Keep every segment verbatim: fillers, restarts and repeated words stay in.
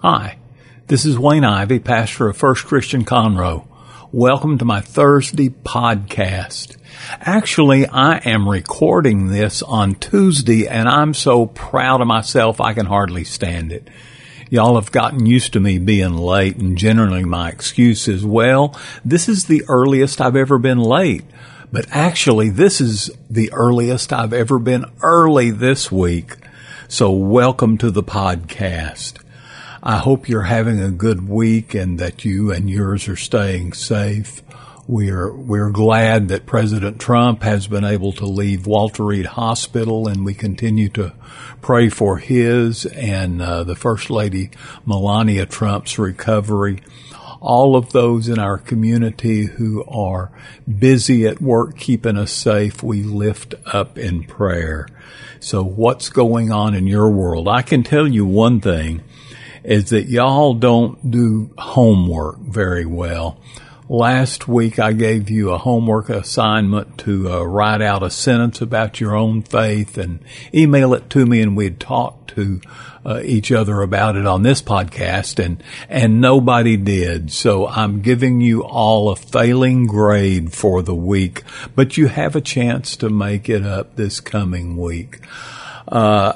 Hi, this is Wayne Ivey, pastor of First Christian Conroe. Welcome to my Thursday podcast. Actually, I am recording this on Tuesday, and I'm so proud of myself I can hardly stand it. Y'all have gotten used to me being late, and generally my excuse is, well, this is the earliest I've ever been late. But actually, this is the earliest I've ever been early this week. So welcome to the podcast. I hope you're having a good week and that you and yours are staying safe. We're, we're glad that President Trump has been able to leave Walter Reed Hospital, and we continue to pray for his and uh, the First Lady Melania Trump's recovery. All of those in our community who are busy at work keeping us safe, we lift up in prayer. So what's going on in your world? I can tell you one thing, is that y'all don't do homework very well. Last week I gave you a homework assignment to uh, write out a sentence about your own faith and email it to me, and we'd talk to uh, each other about it on this podcast, and and nobody did. So I'm giving you all a failing grade for the week, but you have a chance to make it up this coming week. Uh,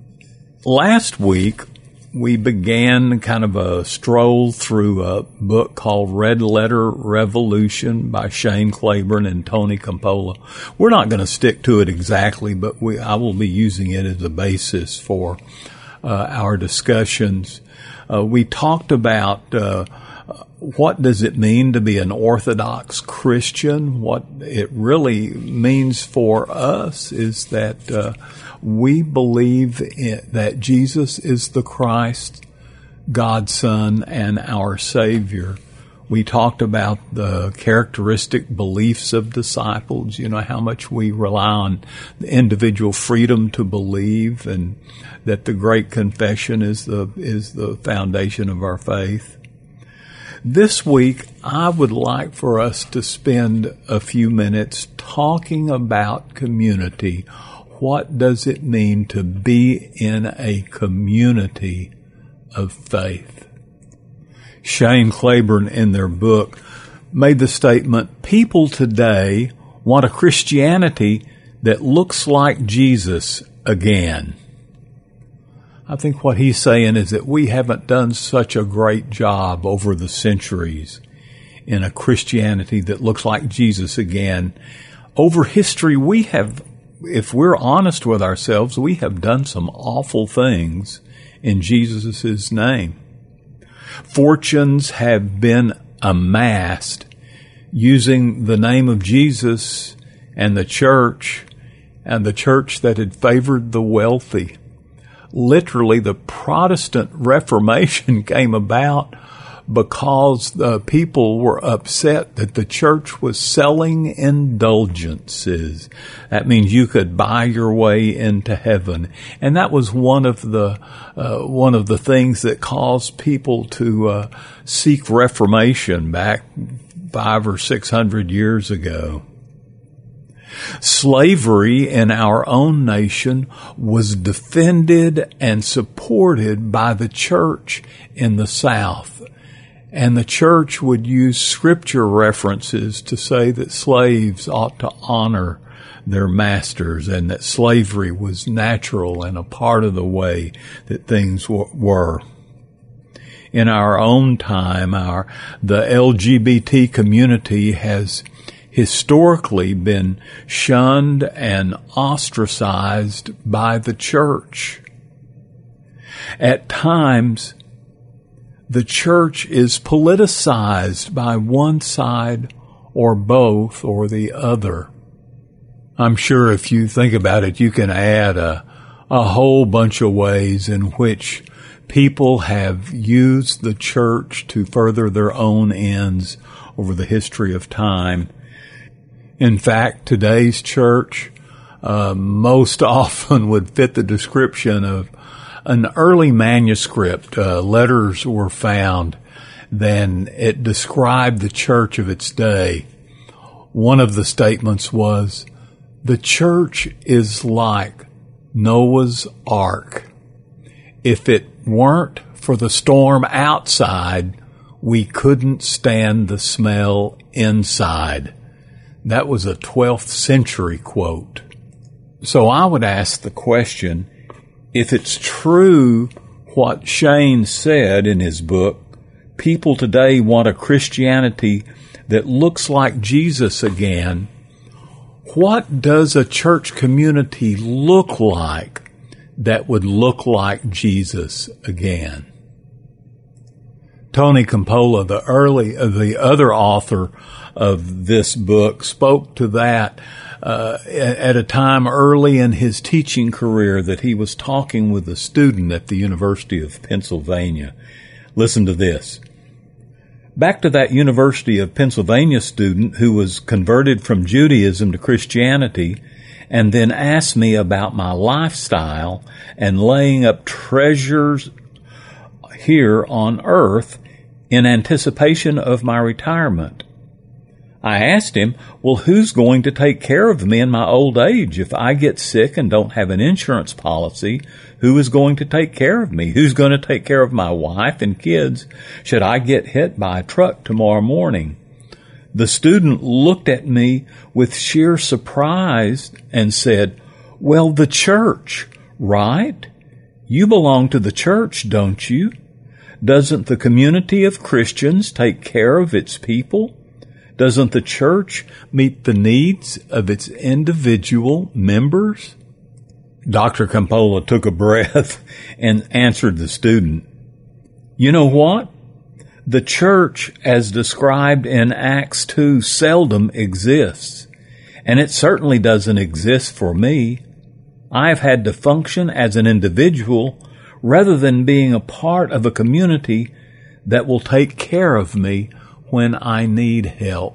last week, we began kind of a stroll through a book called Red Letter Revolution by Shane Claiborne and Tony Campola. We're not going to stick to it exactly, but we, I will be using it as a basis for uh, our discussions. Uh, we talked about uh, what does it mean to be an Orthodox Christian. What it really means for us is that uh, we believe in, that Jesus is the Christ, God's Son, and our Savior. We talked about the characteristic beliefs of disciples, you know, how much we rely on the individual freedom to believe, and that the Great Confession is the is the foundation of our faith. This week, I would like for us to spend a few minutes talking about community. What does it mean to be in a community of faith? Shane Claiborne, in their book, made the statement, people today want a Christianity that looks like Jesus again. I think what he's saying is that we haven't done such a great job over the centuries in a Christianity that looks like Jesus again. Over history, we have, if we're honest with ourselves, we have done some awful things in Jesus' name. Fortunes have been amassed using the name of Jesus and the church, and the church that had favored the wealthy. Literally, the Protestant Reformation came about because the people were upset that the church was selling indulgences. That means you could buy your way into heaven, and that was one of the uh, one of the things that caused people to uh, seek reformation back five or six hundred years ago. Slavery in our own nation was defended and supported by the church in the South. And the church would use scripture references to say that slaves ought to honor their masters, and that slavery was natural and a part of the way that things w- were. In our own time, our the L G B T community has historically been shunned and ostracized by the church. At times, the church is politicized by one side or both or the other. I'm sure if you think about it, you can add a, a whole bunch of ways in which people have used the church to further their own ends over the history of time. In fact, today's church uh, most often would fit the description of an early manuscript. Uh, letters were found, then it described the church of its day. One of the statements was, the church is like Noah's Ark. If it weren't for the storm outside, we couldn't stand the smell inside. That was a twelfth century quote. So I would ask the question, if it's true what Shane said in his book, people today want a Christianity that looks like Jesus again, what does a church community look like that would look like Jesus again? Tony Campolo, the early, uh, the other author of this book, spoke to that uh, at a time early in his teaching career that he was talking with a student at the University of Pennsylvania. Listen to this. Back to that University of Pennsylvania student who was converted from Judaism to Christianity and then asked me about my lifestyle and laying up treasures here on earth in anticipation of my retirement. I asked him, well, who's going to take care of me in my old age? If I get sick and don't have an insurance policy, who is going to take care of me? Who's going to take care of my wife and kids should I get hit by a truck tomorrow morning? The student looked at me with sheer surprise and said, well, the church, right? You belong to the church, don't you? Doesn't the community of Christians take care of its people? Doesn't the church meet the needs of its individual members? Doctor Campolo took a breath and answered the student, you know what? The church, as described in Acts two, seldom exists, and it certainly doesn't exist for me. I've had to function as an individual rather than being a part of a community that will take care of me when I need help.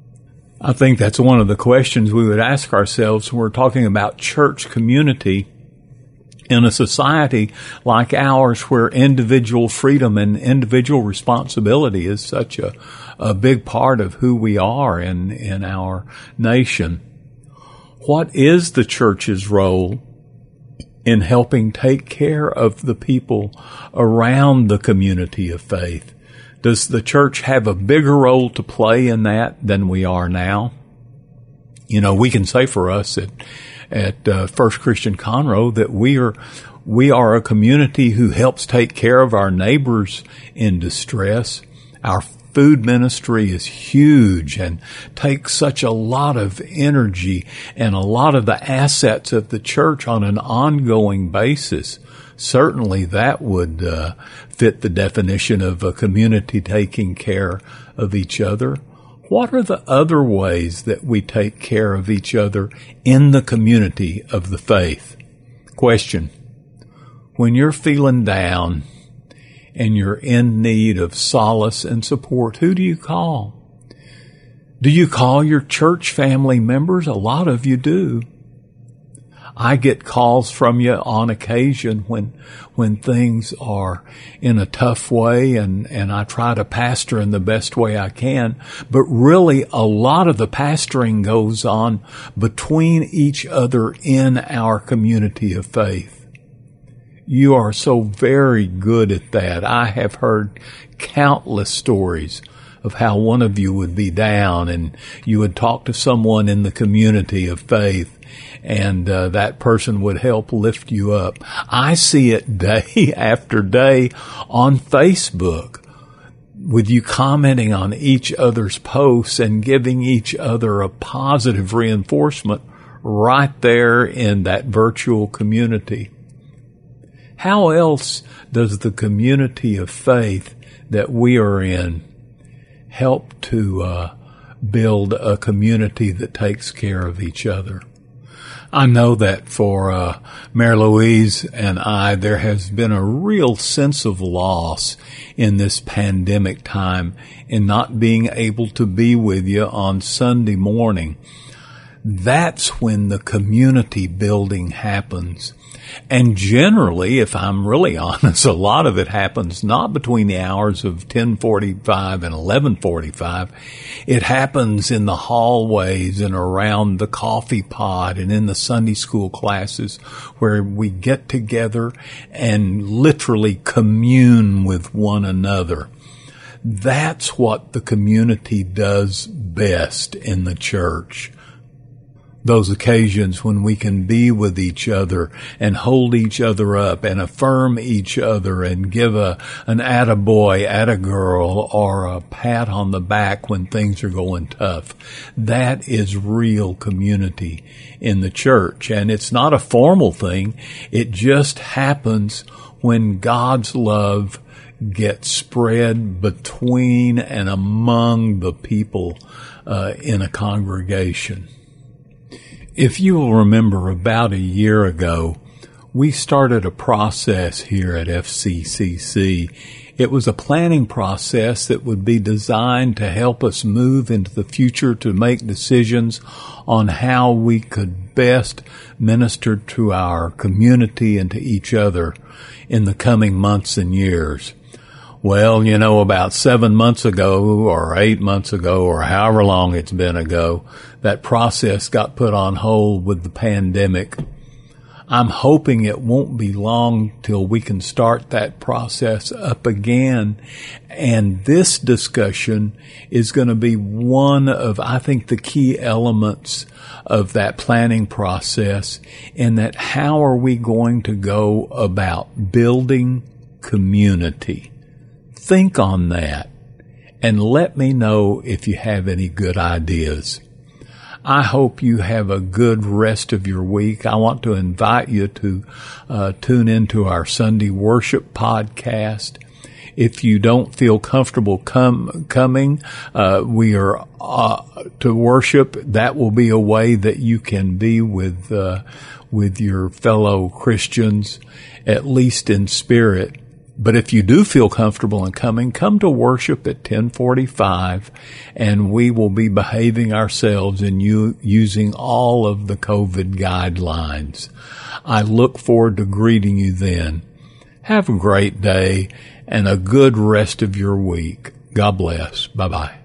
I think that's one of the questions we would ask ourselves when we're talking about church community in a society like ours where individual freedom and individual responsibility is such a, a big part of who we are in, in our nation. What is the church's role in helping take care of the people around the community of faith? Does the church have a bigger role to play in that than we are now? You know, we can say for us at, at uh, First Christian Conroe that we are we are a community who helps take care of our neighbors in distress. Our food ministry is huge and takes such a lot of energy and a lot of the assets of the church on an ongoing basis. Certainly that would uh, fit the definition of a community taking care of each other. What are the other ways that we take care of each other in the community of the faith? Question. When you're feeling down and you're in need of solace and support, who do you call? Do you call your church family members? A lot of you do. I get calls from you on occasion when when things are in a tough way, and, and I try to pastor in the best way I can. But really, a lot of the pastoring goes on between each other in our community of faith. You are so very good at that. I have heard countless stories of how one of you would be down and you would talk to someone in the community of faith, and uh, that person would help lift you up. I see it day after day on Facebook with you commenting on each other's posts and giving each other a positive reinforcement right there in that virtual community. How else does the community of faith that we are in help to uh, build a community that takes care of each other? I know that for uh, Mary Louise and I, there has been a real sense of loss in this pandemic time in not being able to be with you on Sunday morning. That's when the community building happens. And generally, if I'm really honest, a lot of it happens not between the hours of ten forty-five and eleven forty-five. It happens in the hallways and around the coffee pot and in the Sunday school classes where we get together and literally commune with one another. That's what the community does best in the church. Those occasions when we can be with each other and hold each other up and affirm each other and give a an attaboy, attagirl, or a pat on the back when things are going tough. That is real community in the church. And it's not a formal thing. It just happens when God's love gets spread between and among the people uh, in a congregation. If you will remember, about a year ago, we started a process here at F C C C. It was a planning process that would be designed to help us move into the future to make decisions on how we could best minister to our community and to each other in the coming months and years. Well, you know, about seven months ago or eight months ago or however long it's been ago, that process got put on hold with the pandemic. I'm hoping it won't be long till we can start that process up again. And this discussion is going to be one of, I think, the key elements of that planning process, in that how are we going to go about building community? Think on that and let me know if you have any good ideas. I hope you have a good rest of your week. I want to invite you to uh, tune into our Sunday worship podcast. If you don't feel comfortable come, coming, uh, we are uh, to worship. That will be a way that you can be with uh, with your fellow Christians, at least in spirit. But if you do feel comfortable in coming, come to worship at ten forty-five, and we will be behaving ourselves and you using all of the COVID guidelines. I look forward to greeting you then. Have a great day and a good rest of your week. God bless. Bye-bye.